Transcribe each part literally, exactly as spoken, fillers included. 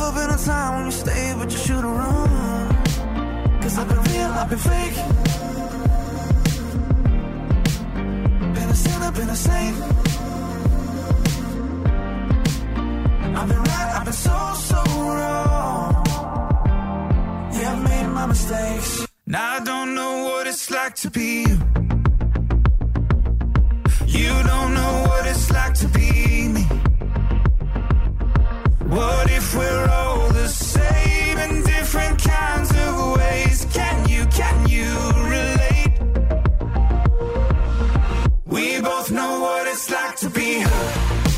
little bit of time when you stay, but you should have run. Cause I've been real, I've been fake. Been a sinner, been a saint. I've been right, I've been so, so wrong. Yeah, I've made my mistakes. Now I don't know what it's like to be you. You don't know what it's like to be me. What if we're all the same in different kinds of ways? Can you, can you relate? We both know what it's like to be hurt.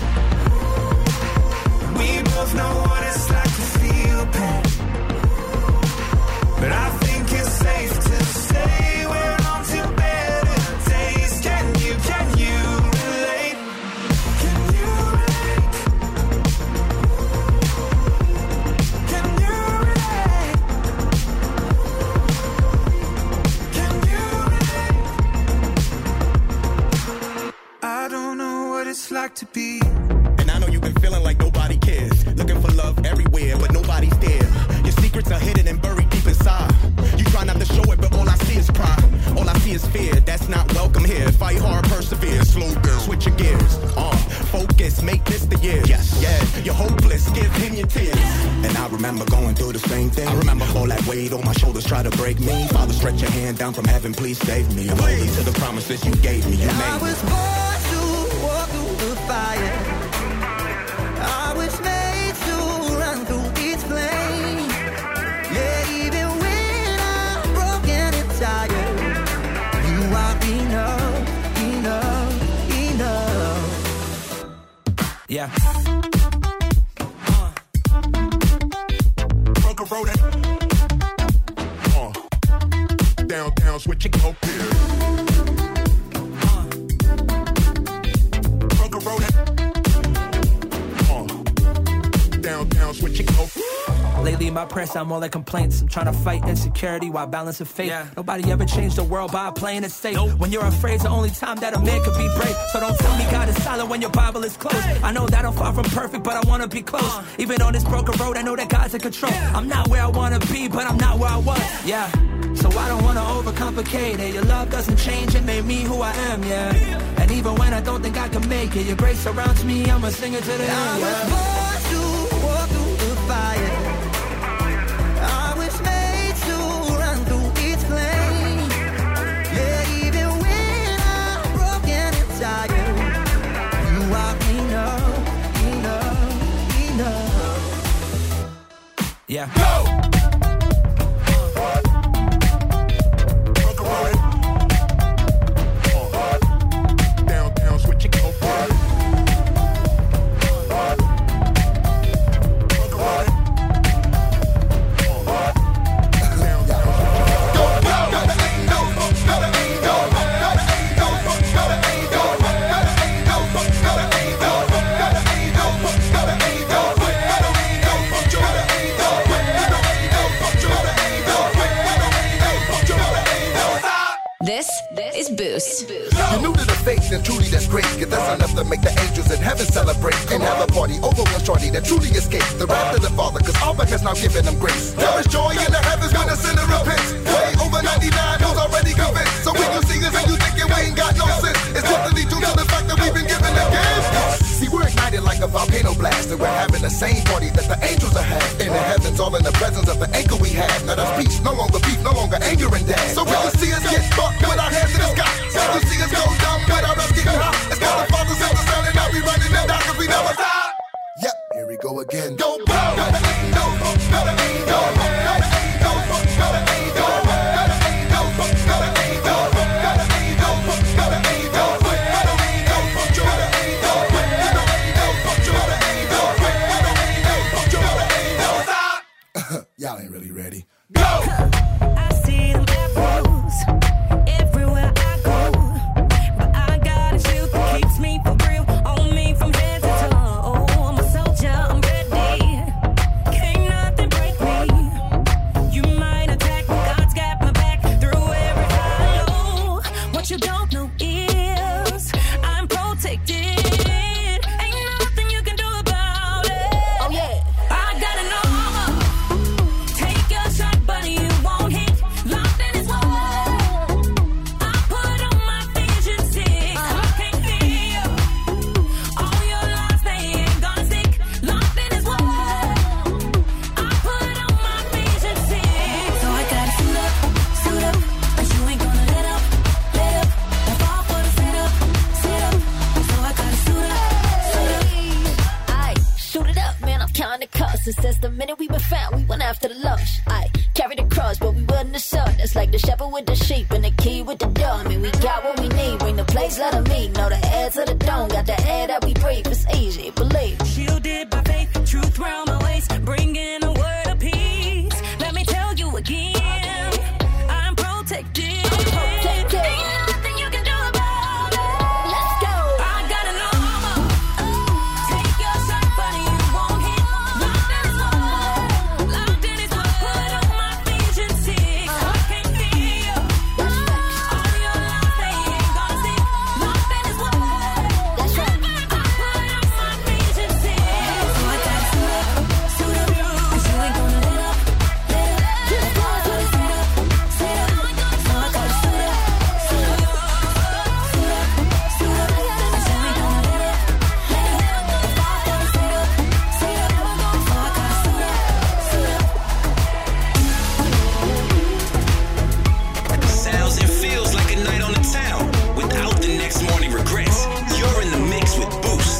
We both know what it's like to feel pain. But I think it's safe to say we're on to better days. Can you, can you relate? Can you relate? Can you relate? Can you relate? I don't know what it's like to be. And I know you've been feeling like nobody cares. Looking for love everywhere, but nobody's there. Your secrets are hidden and buried deep inside. You try not to show it, but all I see is pride. All I see is fear, that's not welcome here. Fight hard, persevere, slow down, switch your gears. Uh, focus, make this the year. Yes, yeah, you're hopeless, give him your tears. And I remember going through the same thing. I remember all that weight on my shoulders try to break me. Father, stretch your hand down from heaven, please save me. I'm holding to the promises you gave me, you made me. I was born to walk through the fire. I was made to run through each flame. Yeah, even when I'm broken and tired, you are enough, enough, enough. Yeah. Uh. Broke a road. Uh. Down, down, switching up here. Uh. Broke a road. Down, down, switching up. Lately, my press, I'm all like complaints. I'm trying to fight insecurity while balancing faith. Yeah. Nobody ever changed the world by playing it safe. Nope. When you're afraid, it's the only time that a man could be brave. So don't tell me God is silent when your Bible is closed. Hey. I know that I'm far from perfect, but I want to be close. Uh. Even on this broken road, I know that God's in control. Yeah. I'm not where I want to be, but I'm not where I was. Yeah. So I don't want to overcomplicate it. Your love doesn't change, it made me who I am, yeah. yeah. And even when I don't think I can make it, your grace surrounds me, I'm a singer to the end. I yeah. was born to walk through the fire. I was made to run through each flame. Yeah, even when I'm broken and tired, you are enough, enough, enough. Yeah. Go! Boost. You're new to the faith and truly that's great. Cause that's enough to make the angels in heaven celebrate. And have a party over one shorty that truly escapes the wrath of the Father. Cause all back has now given them grace. There is joy in the heavens when a sinner repents. Way over ninety-nine who's already convinced. So when you see us and you thinking we ain't got no sense, it's totally due to the fact that we've been given a gift. See, we're ignited like a volcano blast, and we're having the same party that the angels are having. In the heavens, all in the presence of the anchor we have. Now that's peace, no longer beef, no longer anger and dash. So when you see us get fucked with our hands in the sky, when you see us go dumb without us getting hot, it's cause the Father sent us down and now we running and down cause we never stop. Yep, here we go again. Go, go, go, go, go, go, go, go, y'all ain't really ready. Go! I see them arrows everywhere I go, but I got a shield that keeps me for real, on me from head to toe. I'm a soldier, I'm ready. Can't nothing break me. You might attack, but God's got my back through every hollow. What you don't know is I'm protected. Ain't nothing you can do about it. Oh yeah, I gotta know. So since the minute we were found, we went after the lunch. I carried the cross, but we wasn't the son. It's like the shepherd with the sheep and the key with the door. I mean, we got what we need. Bring the place, let them meet. Know the air to the dome. Got the air that we breathe. It's easy, believe. Shielded by faith, truth round my waist. Bringing a word of peace. Let me tell you again, I'm protected. I'm protected. Ain't nothing you can do about it. Let's go. I got an armor. Take your shot, but you won't hit. Locked in his wall. Locked in his wall. Put on my vision six. I can feel all your lies, they ain't gonna see. Locked in his wall. That's right. I put on my vision six. So I gotta suit up, suit up, 'cause you ain't gonna let up, let up. Let's go, so I suit up, suit up. So I gotta suit up, suit up, suit up, suit up. 'Cause you ain't gonna let up, let up. Let's go, gotta suit up, suit up. So I gotta suit up, suit up. Sounds and feels like a night on the town without the next morning regrets. You're in the mix with Boost.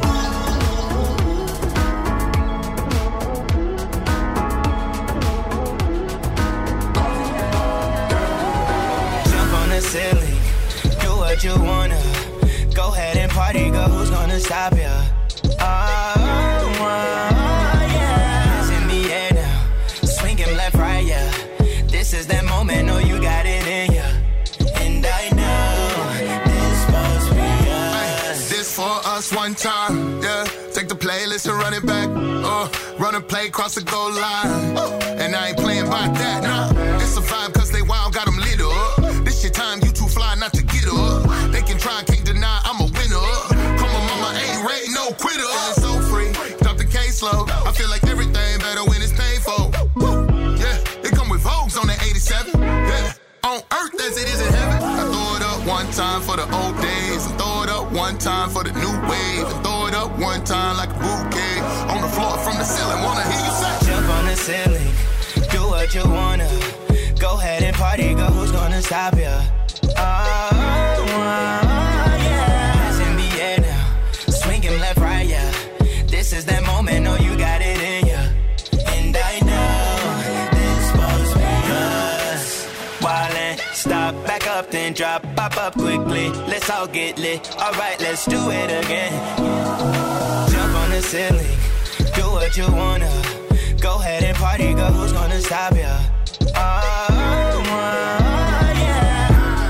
Jump on the ceiling, do what you wanna. Go ahead and party, girl, who's gonna stop ya? Oh, oh, yeah. Hands in the air now, swinging left, right, yeah. This is that moment, know you got it in ya. And I know this supposed to be us. This for us one time, yeah. Take the playlist and run it back. Uh, run a play, cross the goal line. Uh, and I ain't playing by that, nah. It's a vibe cause they wild, got them lit up. This your time, you too fly not to get up. They can try, can't deny, I'm a winner. Come on, mama, ain't ready, no quitter. It's so free, drop the case low. I feel like everything better when it's painful. Yeah, it come with Vogues on the eighty-seven. Yeah, on earth as it is in heaven. I throw it up one time for the old days. I throw it up one time for the new wave. And throw it up one time like a bouquet. On the floor from the ceiling, wanna hear you say. Jump on the ceiling, do what you wanna. Go ahead and party, girl, who's gonna stop ya? Oh, oh, yeah. Hands in the air now, swinging left, right, yeah. This is that moment, know you got it in ya. And I know this supposed to be us. Wildin', stop, back up, then drop, pop up quickly. Let's all get lit. Alright, let's do it again. Jump on the ceiling, do what you wanna. Go ahead and party, girl, who's gonna stop ya? Oh, oh, yeah.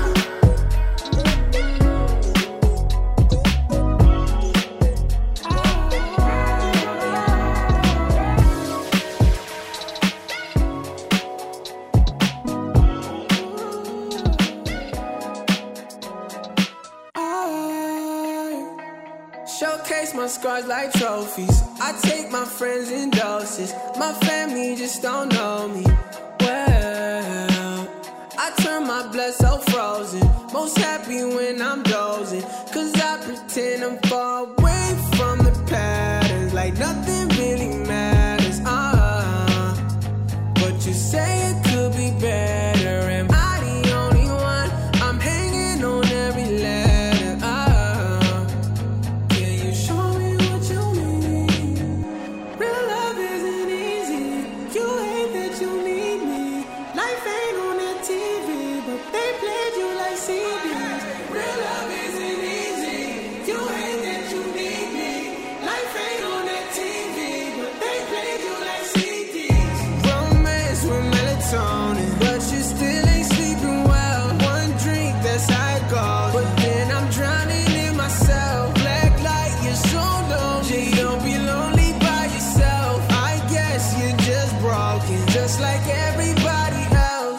Showcase my scars like trophies. I take my friends in doses. My family just don't know me well. I turn my blood so frozen. Most happy when I'm dozing. Cause I pretend I'm far away from the patterns. Like nothing really matters. Uh, but you say it could be better. Am I the only one? I'm hanging on every letter. Uh, can you show me what you mean? Real love isn't easy. You hate that you need me. Life ain't on that T V, but they played you like C Ds. Real love isn't easy. You hate that you need me. Life ain't on that T V, but they played you like C Ds. Romance with melatonin, but you still ain't sleeping well. One drink, that's how it goes. But then I'm drowning in myself. Black light, you're so lonely. Don't be lonely by yourself. I guess you're just broken, just like everybody else.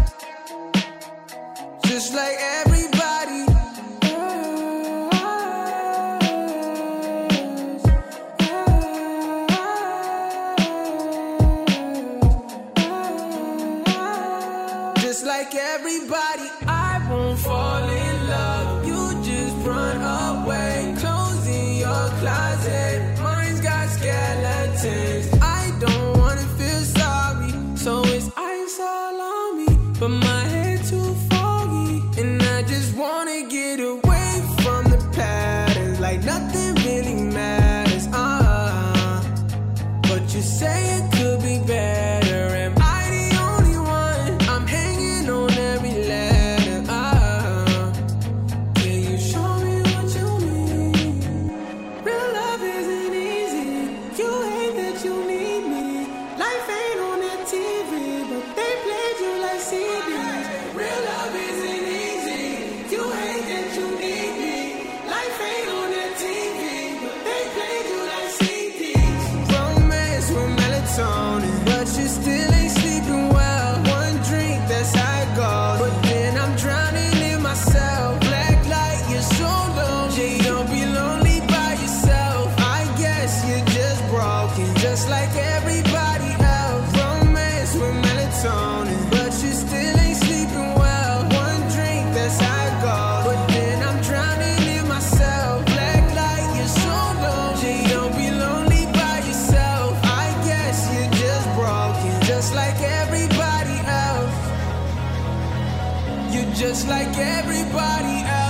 Just like everybody else. Just like everybody, I won't fall in love. You just run away, closing your closet. Mine's got skeletons. I don't wanna feel sorry, so it's ice all on me. But my head too foggy, and I just wanna get away from the patterns. Like nothing really matters. Uh, but you say it could be better. Am I the only one? I'm hanging on every letter. Ah, can you show me what you mean? Real love isn't easy. You hate that you need me. Life ain't on that T V, but they played you like C Ds. Real love isn't easy. You hate that you need me. Life ain't on that T V, but they played you like C Ds. Romance with melatonin, but you still ain't sleeping well. One drink, that's how it goes. But then I'm drowning in myself. Black light, you're so lonely. Don't be lonely by yourself. I guess you're just broken, just like everybody else. Romance with melatonin, but you still ain't sleeping well. One drink, that's how it goes. But then I'm drowning in myself. Black light, you're so lonely. Don't be lonely by yourself. I guess you're just broken, just like everybody else. You're just like everybody else.